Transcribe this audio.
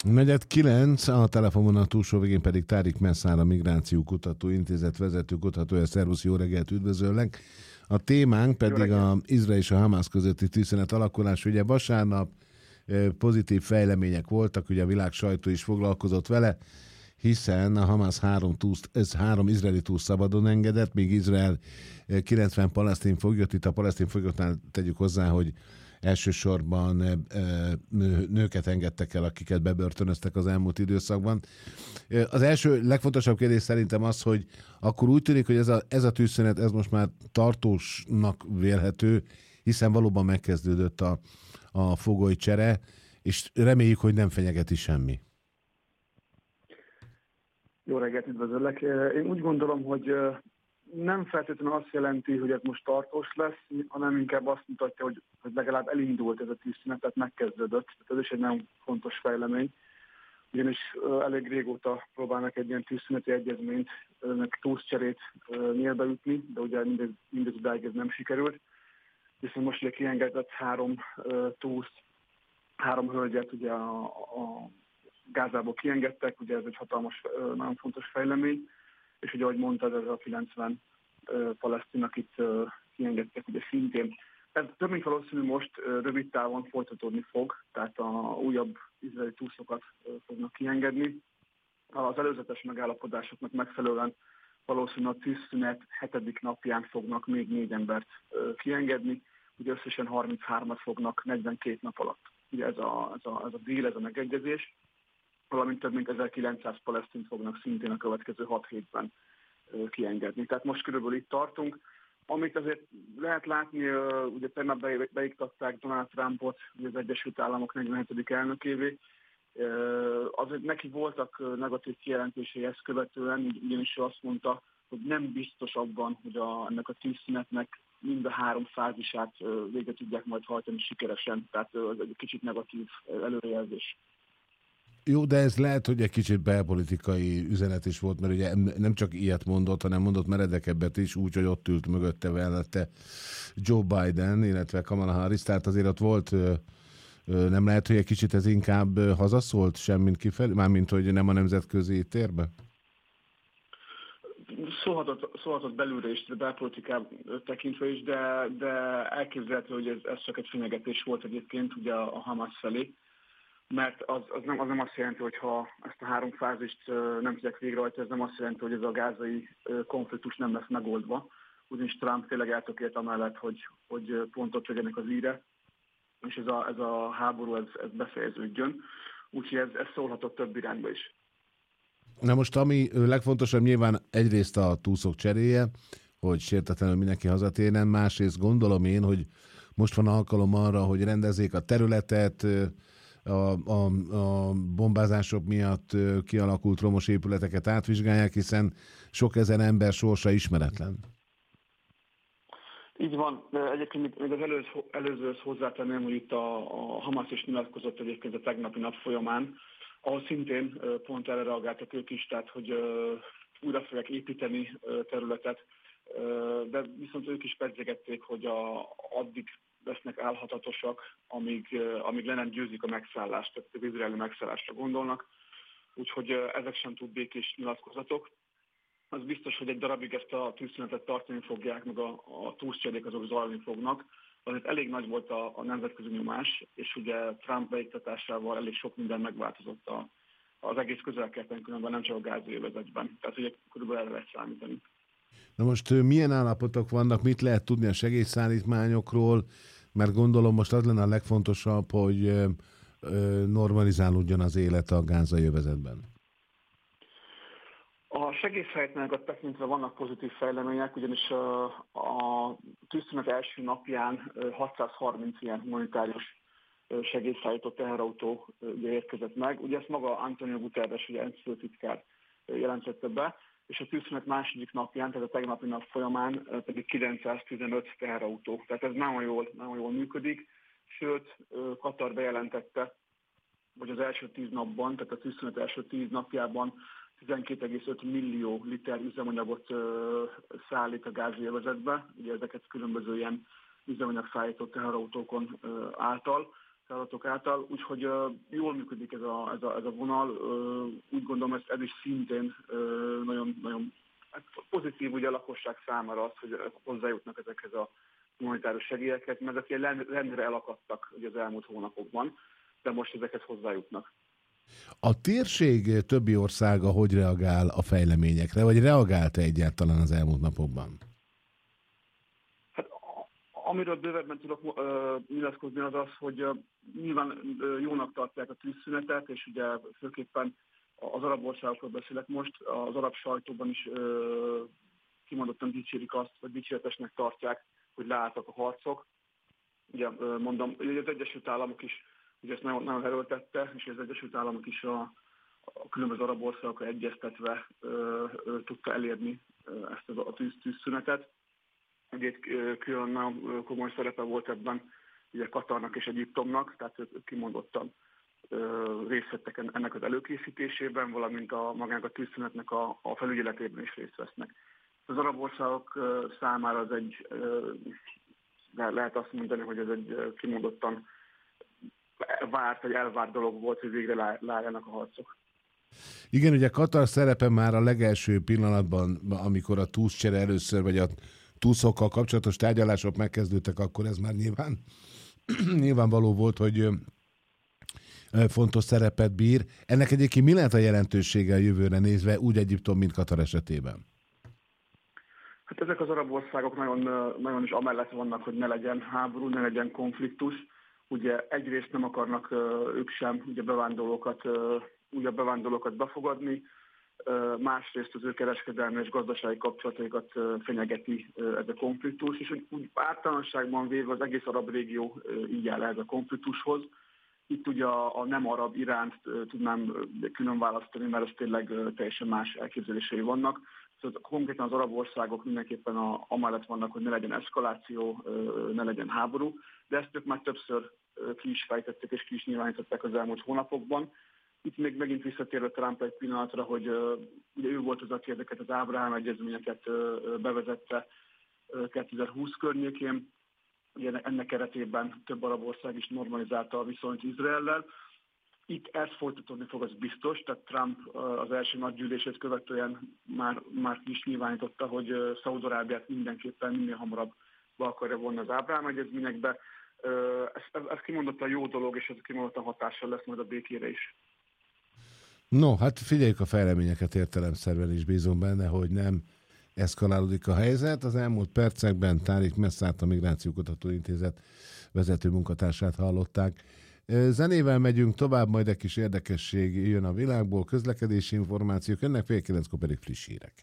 Negyed 9, a telefonvonal túlsó végén pedig Tárik Messzár, a Migráció Kutató Intézet vezető kutatója. Szervusz, jó reggelt, üdvözöllek! A témánk pedig az Izrael és a Hamász közötti tűzszünet alakulás. Ugye vasárnap pozitív fejlemények voltak, ugye a világ sajtó is foglalkozott vele, hiszen a Hamász három izraeli túszt szabadon engedett, míg Izrael 90 palesztin foglyot. Itt a palesztin foglyottnál tegyük hozzá, hogy elsősorban nőket engedtek el, akiket bebörtönöztek az elmúlt időszakban. Az első legfontosabb kérdés szerintem az, hogy akkor úgy tűnik, hogy ez a tűzszünet, ez most már tartósnak vélhető, hiszen valóban megkezdődött a fogolycsere, és reméljük, hogy nem fenyegeti semmi. Jó reggelt, üdvözöllek! Én úgy gondolom, hogy nem feltétlenül azt jelenti, hogy ez most tartós lesz, hanem inkább azt mutatja, hogy legalább elindult ez a tűzszünet, tehát megkezdődött. Tehát ez is egy nagyon fontos fejlemény. Ugyanis elég régóta próbálnak egy ilyen tűzszüneti egyezményt, túszcserét nyílbeütni, de ugye mindez idáig ez nem sikerült. Viszont most ugye kiengedett három hölgyet ugye a Gázából kiengedtek, ugye ez egy hatalmas, nagyon fontos fejlemény, és ugye ahogy mondtad, ez a 90 palesztin, akit kiengedtek ugye szintén. Ez több mint valószínű most rövid távon folytatódni fog, tehát a újabb izraeli túszokat fognak kiengedni. Az előzetes megállapodásoknak megfelelően valószínűleg a tűzszünet 7. napján fognak még 4 embert kiengedni, ugye összesen 33-at fognak 42 nap alatt. Ugye ez a deal, ez a megegyezés, valamint több mint 1900 palesztint fognak szintén a következő 6 hétben kiengedni. Tehát most körülbelül itt tartunk. Amit azért lehet látni, ugye tegnap beiktatták Donald Trumpot, ugye az Egyesült Államok 47. elnökévé. Azért neki voltak negatív kijelentései ezt követően, ugyanis ő azt mondta, hogy nem biztos abban, hogy ennek a tűzszünetnek mind a 3 fázisát végre tudják majd hajtani sikeresen. Tehát ez egy kicsit negatív előrejelzés. Jó, de ez lehet, hogy egy kicsit belpolitikai üzenet is volt, mert ugye nem csak ilyet mondott, hanem mondott meredekebbet is, úgy, hogy ott ült mögötte mellette Joe Biden, illetve Kamala Harris, tehát azért ott volt, nem lehet, hogy egy kicsit ez inkább hazaszólt, semmint kifelé, mármint, hogy nem a nemzetközi térbe? Szólhatott belülre is, de belpolitikát tekintve is, de elképzelhető, hogy ez csak egy fenyegetés volt egyébként ugye a Hamas felé, mert az nem azt jelenti, hogy ha ezt a 3 fázist nem tudják végrehajtani, ez nem azt jelenti, hogy ez a gázai konfliktus nem lesz megoldva. Ugyanis Trump tényleg eltökélt amellett, hogy pontot legyenek az íre, és ez a háború ez befejeződjön. Úgyhogy ez szólhatott több irányba is. Na most, ami legfontosabb nyilván egyrészt a túszok cseréje, hogy sértetlenül mindenki hazatérjen, másrészt gondolom én, hogy most van alkalom arra, hogy rendezzék a területet, a bombázások miatt kialakult romos épületeket átvizsgálják, hiszen sok ezer ember sorsa ismeretlen. Így van. Egyébként még az előzőhöz hozzátenném, hogy itt a Hamas is nyilatkozott egyébként a tegnapi nap folyamán, ahol szintén pont erre reagáltak ők is, tehát hogy újra fogják építeni területet, de viszont ők is pedzegették, hogy addig lesznek állhatatosak, amíg le nem győzik a megszállást, tehát az izraeli megszállásra gondolnak. Úgyhogy ezek sem túl békés nyilatkozatok. Az biztos, hogy egy darabig ezt a tűzszünetet tartani fogják, meg a túlszcserék azok zajlani fognak. Azért elég nagy volt a nemzetközi nyomás, és ugye Trump beiktatásával elég sok minden megváltozott az egész közel-keleten, különben nem csak a gázai övezetben. Tehát ugye körülbelül erre lehet számítani. Na most milyen állapotok vannak, mit lehet tudni a segélyszállítmányokról, mert gondolom most az lenne a legfontosabb, hogy normalizálódjon az élet a gázai övezetben. A segélyszállítmányokat tekintve vannak pozitív fejlemények, ugyanis a tűzszünet első napján 630 ilyen humanitárius segélyszállító teherautó érkezett meg. Ugye ezt maga Antonio Guterres, ugye ENSZ főtitkár jelentette be, és a tűzszünet második napján, tehát a tegnapi nap folyamán pedig 915 teherautó. Tehát ez nagyon jól működik, sőt Katar bejelentette, hogy az első 10 napban, tehát a tűzszünet első 10 napjában 12,5 millió liter üzemanyagot szállít a gázai övezetbe, ugye ezeket különböző ilyen üzemanyagszállító teherautókon által. feladatok által, úgyhogy jól működik ez a vonal. Úgy gondolom, ez is szintén nagyon, nagyon pozitív ugye a lakosság számára az, hogy hozzájutnak ezekhez a humanitárius segélyeket, mert akik rendre elakadtak ugye az elmúlt hónapokban, de most ezeket hozzájutnak. A térség többi országa hogy reagál a fejleményekre, vagy reagálta egyáltalán az elmúlt napokban? Hát amiről bővebben tudok nyilatkozni az az, hogy nyilván jónak tartják a tűzszünetet, és ugye főképpen az arab országokról beszélek most, az arab sajtóban is kimondottan dicsérik azt, vagy dicséretesnek tartják, hogy leálltak a harcok. Ugye mondom, az Egyesült Államok is ugye ezt nagyon erőltette, és az Egyesült Államok is a különböző arab országokkal egyeztetve tudta elérni ezt a tűzszünetet. Ugye külön komoly szerepe volt ebben ugye Katarnak és Egyiptomnak, tehát ők kimondottan részt vettek ennek az előkészítésében, valamint magának a tűzszünetnek a felügyeletében is részt vesznek. Az arab országok számára az egy, lehet azt mondani, hogy ez egy kimondottan várt, vagy elvárt dolog volt, hogy végre leálljanak a harcok. Igen, ugye Katar szerepe már a legelső pillanatban, amikor a túszcsere először, vagy a túszokkal kapcsolatos tárgyalások megkezdődtek, akkor ez már nyilvánvaló volt, hogy fontos szerepet bír. Ennek egyébként mi lehet a jelentősége a jövőre nézve, úgy Egyiptom, mint Katar esetében? Hát ezek az arab országok nagyon, nagyon is amellett vannak, hogy ne legyen háború, ne legyen konfliktus. Ugye egyrészt nem akarnak ők sem ugye újabb bevándorlókat befogadni, másrészt az ő kereskedelmi és gazdasági kapcsolataikat fenyegeti ez a konfliktus, és úgy általánosságban véve az egész arab régió így áll ez a konfliktushoz. Itt ugye a nem arab Iránt tudnám külön választani, mert ez tényleg teljesen más elképzelései vannak. Szóval konkrétan az arab országok mindenképpen amellett vannak, hogy ne legyen eszkaláció, ne legyen háború, de ezt ők már többször ki is fejtettek és ki is nyilvánították az elmúlt hónapokban. Itt még megint visszatérve Trump egy pillanatra, hogy ugye ő volt az, aki ezeket az Ábrahám egyezményeket bevezette 2020 környékén. Ugye ennek keretében több arab ország is normalizálta a viszonyt Izraellel. Itt ez folytatódni fog, az biztos, tehát Trump az első nagy gyűlését követően már ki is nyilvánította, hogy Szaúd-Arábiát mindenképpen minél hamarabb be akarja vonni az Ábrahám egyezményekbe. Ez kimondottan jó dolog, és ez kimondottan hatással lesz majd a békére is. No, hát figyeljük a fejleményeket értelemszerűen is, bízom benne, hogy nem eszkalálódik a helyzet. Az elmúlt percekben Tárik Messzát, a Migrációkutató Intézet vezető munkatársát hallották. Zenével megyünk tovább, majd egy kis érdekesség jön a világból, közlekedési információk, ennek fél 9-kor pedig friss hírek.